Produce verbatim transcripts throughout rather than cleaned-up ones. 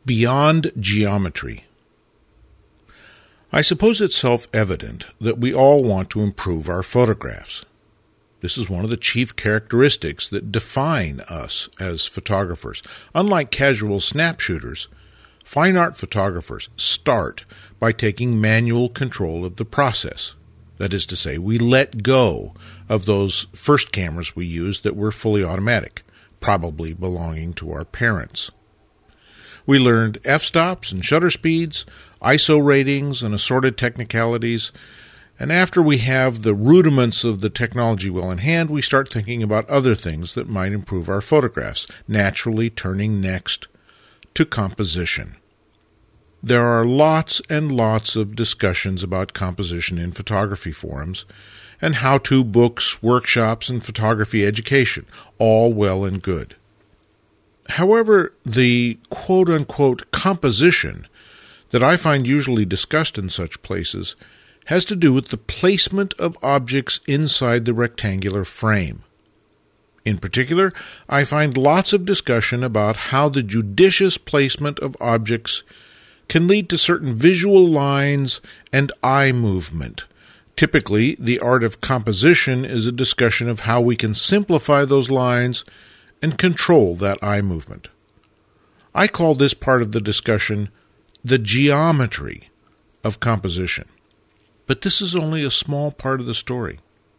Beyond geometry. I suppose it's self-evident that we all want to improve our photographs. This is one of the chief characteristics that define us as photographers. Unlike casual snap shooters, fine art photographers start by taking manual control of the process. That is to say, we let go of those first cameras we used that were fully automatic, probably belonging to our parents. We learned f-stops and shutter speeds, I S O ratings, and assorted technicalities. And after we have the rudiments of the technology well in hand, we start thinking about other things that might improve our photographs, naturally turning next to composition. There are lots and lots of discussions about composition in photography forums and how-to books, workshops, and photography education, all well and good. However, the quote-unquote composition that I find usually discussed in such places has to do with the placement of objects inside the rectangular frame. In particular, I find lots of discussion about how the judicious placement of objects can lead to certain visual lines and eye movement. Typically, the art of composition is a discussion of how we can simplify those lines and control that eye movement. I call this part of the discussion the geometry of composition. But this is only a small part of the story.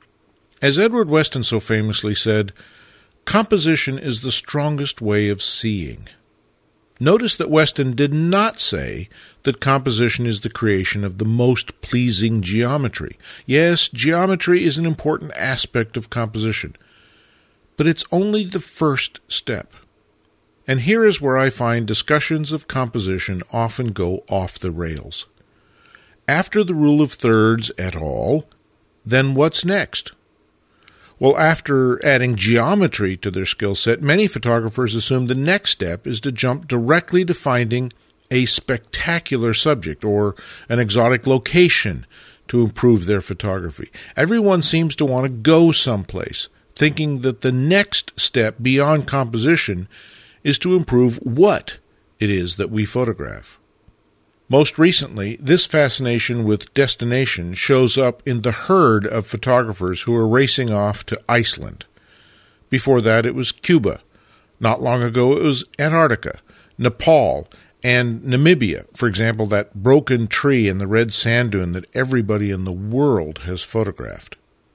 As Edward Weston so famously said, composition is the strongest way of seeing. Notice that Weston did not say that composition is the creation of the most pleasing geometry. Yes, geometry is an important aspect of composition, but it's only the first step. And here is where I find discussions of composition often go off the rails. After the rule of thirds et al., then what's next? Well, after adding geometry to their skill set, many photographers assume the next step is to jump directly to finding a spectacular subject or an exotic location to improve their photography. Everyone seems to want to go someplace, thinking that the next step beyond composition is to improve what it is that we photograph. Most recently, this fascination with destination shows up in the herd of photographers who are racing off to Iceland. Before that, it was Cuba. Not long ago, it was Antarctica, Nepal, and Namibia. For example, that broken tree in the red sand dune that everybody in the world has photographed.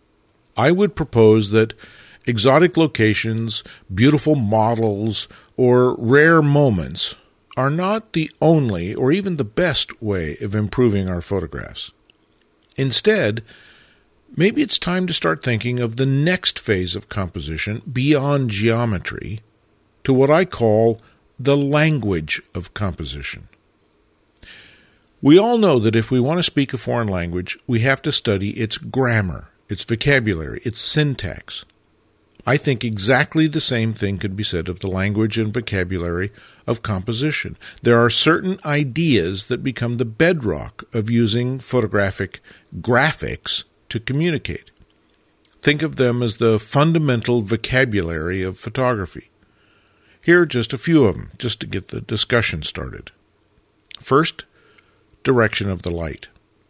I would propose that exotic locations, beautiful models, or rare moments are not the only or even the best way of improving our photographs. Instead, maybe it's time to start thinking of the next phase of composition beyond geometry to what I call the language of composition. We all know that if we want to speak a foreign language, we have to study its grammar, its vocabulary, its syntax. I think exactly the same thing could be said of the language and vocabulary of composition. There are certain ideas that become the bedrock of using photographic graphics to communicate. Think of them as the fundamental vocabulary of photography. Here are just a few of them, just to get the discussion started. First, direction of the light.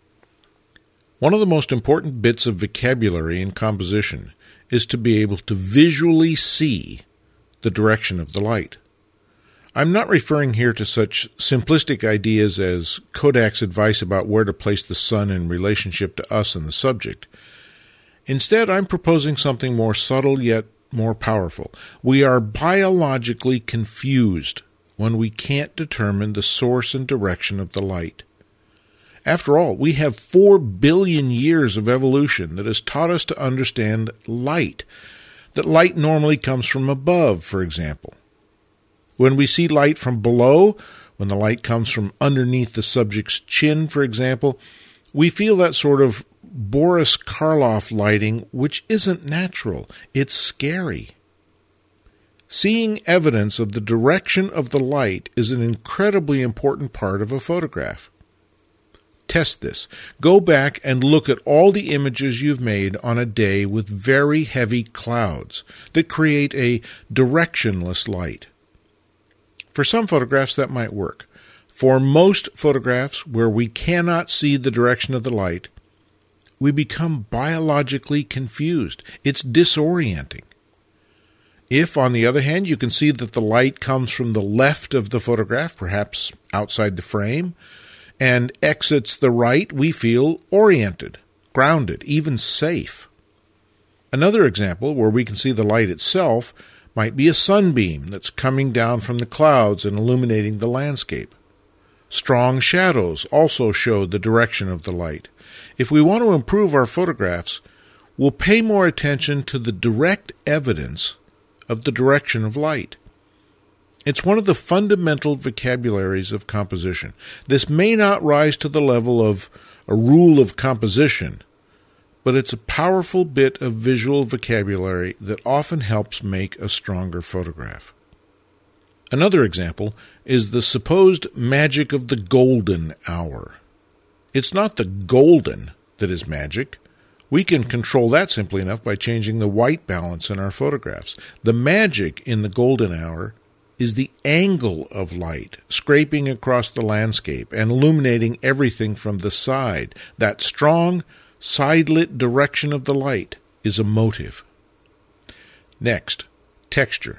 One of the most important bits of vocabulary in composition is to be able to visually see the direction of the light. I'm not referring here to such simplistic ideas as Kodak's advice about where to place the sun in relationship to us and the subject. Instead, I'm proposing something more subtle yet more powerful. We are biologically confused when we can't determine the source and direction of the light. After all, we have four billion years of evolution that has taught us to understand light, that light normally comes from above, for example. When we see light from below, when the light comes from underneath the subject's chin, for example, we feel that sort of Boris Karloff lighting, which isn't natural. It's scary. Seeing evidence of the direction of the light is an incredibly important part of a photograph. Test this. Go back and look at all the images you've made on a day with very heavy clouds that create a directionless light. For some photographs, that might work. For most photographs where we cannot see the direction of the light, we become biologically confused. It's disorienting. If, on the other hand, you can see that the light comes from the left of the photograph, perhaps outside the frame, and exits the right, we feel oriented, grounded, even safe. Another example where we can see the light itself might be a sunbeam that's coming down from the clouds and illuminating the landscape. Strong shadows also show the direction of the light. If we want to improve our photographs, we'll pay more attention to the direct evidence of the direction of light. It's one of the fundamental vocabularies of composition. This may not rise to the level of a rule of composition, but it's a powerful bit of visual vocabulary that often helps make a stronger photograph. Another example is the supposed magic of the golden hour. It's not the golden that is magic. We can control that simply enough by changing the white balance in our photographs. The magic in the golden hour is the angle of light scraping across the landscape and illuminating everything from the side. That strong, side-lit direction of the light is a motive. Next, texture.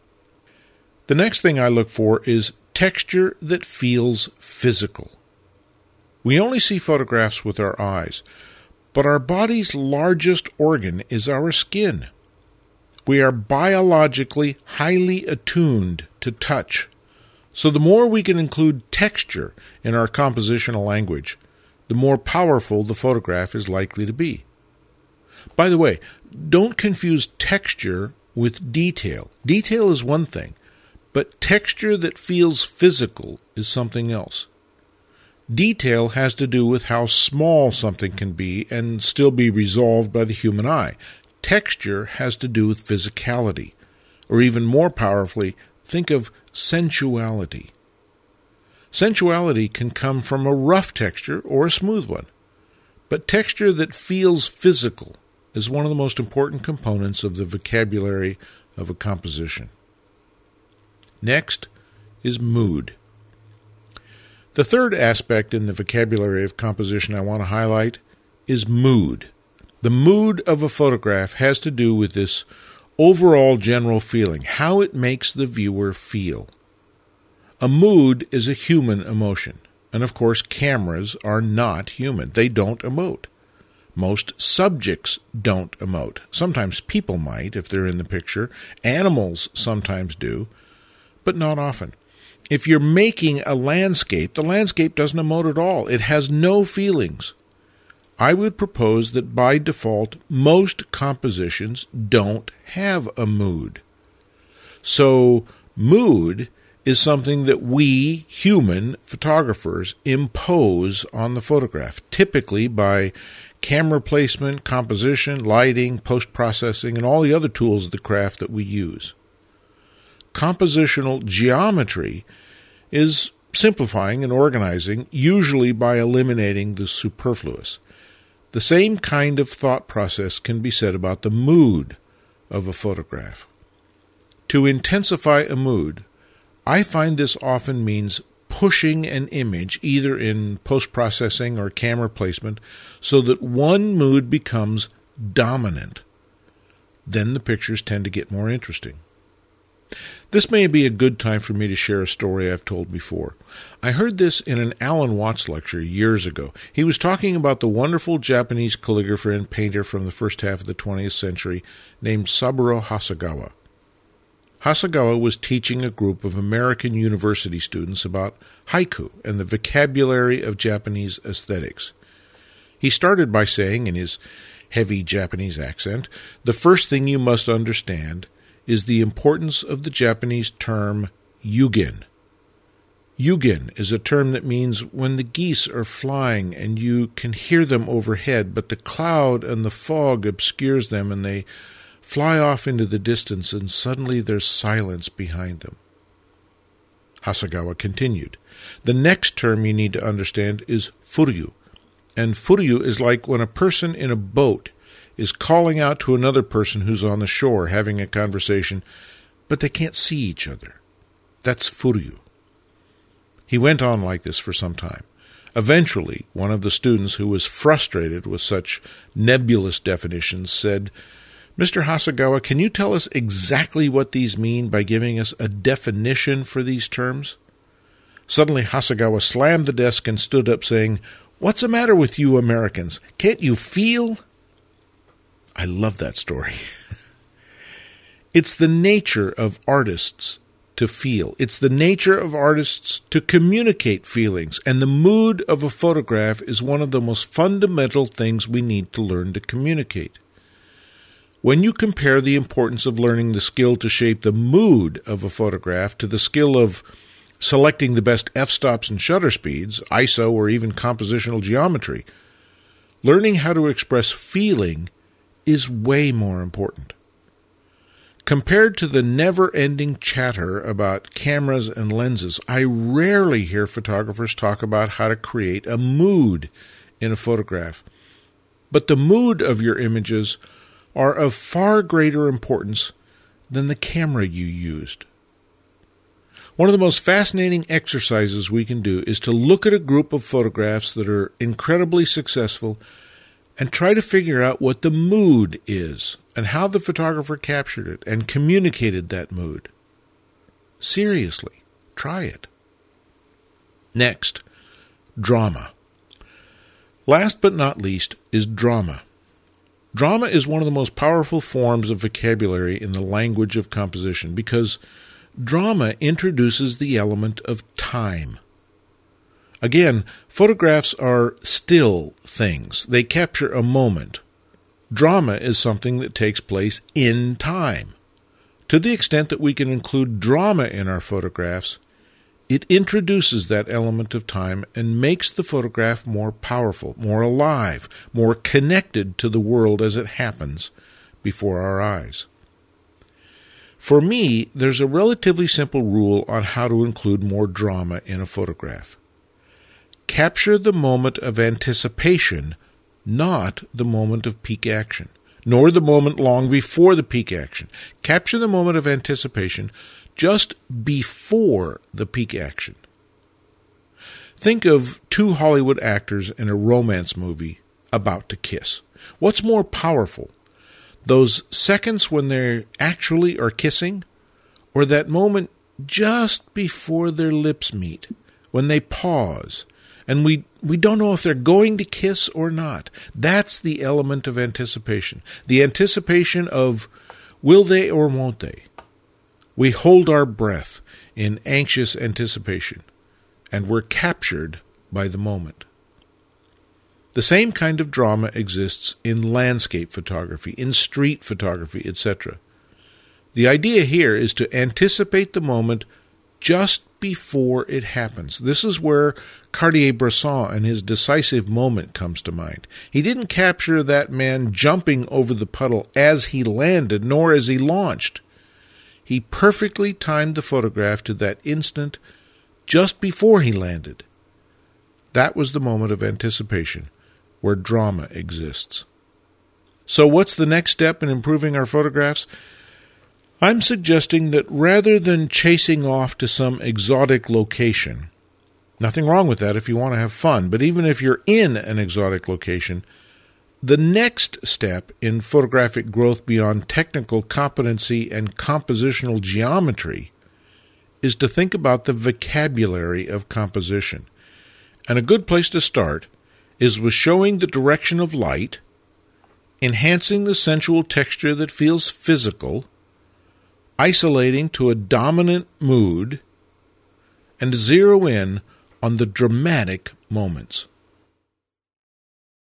The next thing I look for is texture that feels physical. We only see photographs with our eyes, but our body's largest organ is our skin. We are biologically highly attuned to touch. So the more we can include texture in our compositional language, the more powerful the photograph is likely to be. By the way, don't confuse texture with detail. Detail is one thing, but texture that feels physical is something else. Detail has to do with how small something can be and still be resolved by the human eye. Texture has to do with physicality, or even more powerfully, think of sensuality. Sensuality can come from a rough texture or a smooth one, but texture that feels physical is one of the most important components of the vocabulary of a composition. Next is mood. The third aspect in the vocabulary of composition I want to highlight is mood. The mood of a photograph has to do with this overall general feeling, how it makes the viewer feel. A mood is a human emotion, and of course cameras are not human. They don't emote. Most subjects don't emote. Sometimes people might if they're in the picture. Animals sometimes do, but not often. If you're making a landscape, the landscape doesn't emote at all. It has no feelings. I would propose that by default, most compositions don't have a mood. So, mood is something that we, human photographers, impose on the photograph, typically by camera placement, composition, lighting, post-processing, and all the other tools of the craft that we use. Compositional geometry is simplifying and organizing, usually by eliminating the superfluous. The same kind of thought process can be said about the mood of a photograph. To intensify a mood, I find this often means pushing an image, either in post-processing or camera placement, so that one mood becomes dominant. Then the pictures tend to get more interesting. This may be a good time for me to share a story I've told before. I heard this in an Alan Watts lecture years ago. He was talking about the wonderful Japanese calligrapher and painter from the first half of the twentieth century named Saburo Hasegawa. Hasegawa was teaching a group of American university students about haiku and the vocabulary of Japanese aesthetics. He started by saying, in his heavy Japanese accent, "The first thing you must understand is the importance of the Japanese term yugen. Yugen is a term that means when the geese are flying and you can hear them overhead, but the cloud and the fog obscures them and they fly off into the distance and suddenly there's silence behind them." Hasegawa continued, "The next term you need to understand is furyu, and furyu is like when a person in a boat is calling out to another person who's on the shore having a conversation, but they can't see each other. That's furyu. He went on like this for some time. Eventually, one of the students who was frustrated with such nebulous definitions said, "Mister Hasegawa, can you tell us exactly what these mean by giving us a definition for these terms?" Suddenly, Hasegawa slammed the desk and stood up saying, "What's the matter with you Americans? Can't you feel?" I love that story. It's the nature of artists to feel. It's the nature of artists to communicate feelings, and the mood of a photograph is one of the most fundamental things we need to learn to communicate. When you compare the importance of learning the skill to shape the mood of a photograph to the skill of selecting the best f-stops and shutter speeds, I S O, or even compositional geometry, learning how to express feeling is way more important. Compared to the never-ending chatter about cameras and lenses, I rarely hear photographers talk about how to create a mood in a photograph. But the mood of your images are of far greater importance than the camera you used. One of the most fascinating exercises we can do is to look at a group of photographs that are incredibly successful and try to figure out what the mood is and how the photographer captured it and communicated that mood. Seriously, try it. Next, drama. Last but not least is drama. Drama is one of the most powerful forms of vocabulary in the language of composition because drama introduces the element of time. Again, photographs are still things. They capture a moment. Drama is something that takes place in time. To the extent that we can include drama in our photographs, it introduces that element of time and makes the photograph more powerful, more alive, more connected to the world as it happens before our eyes. For me, there's a relatively simple rule on how to include more drama in a photograph. Capture the moment of anticipation, not the moment of peak action, nor the moment long before the peak action. Capture the moment of anticipation just before the peak action. Think of two Hollywood actors in a romance movie about to kiss. What's more powerful, those seconds when they actually are kissing, or that moment just before their lips meet, when they pause, and we, we don't know if they're going to kiss or not? That's the element of anticipation. The anticipation of will they or won't they? We hold our breath in anxious anticipation, and we're captured by the moment. The same kind of drama exists in landscape photography, in street photography, et cetera. The idea here is to anticipate the moment just before it happens. This is where Cartier-Bresson and his decisive moment comes to mind. He didn't capture that man jumping over the puddle as he landed, nor as he launched. He perfectly timed the photograph to that instant just before he landed. That was the moment of anticipation where drama exists. So what's the next step in improving our photographs? I'm suggesting that rather than chasing off to some exotic location, nothing wrong with that if you want to have fun, but even if you're in an exotic location, the next step in photographic growth beyond technical competency and compositional geometry is to think about the vocabulary of composition. And a good place to start is with showing the direction of light, enhancing the sensual texture that feels physical, isolating to a dominant mood, and zero in on the dramatic moments.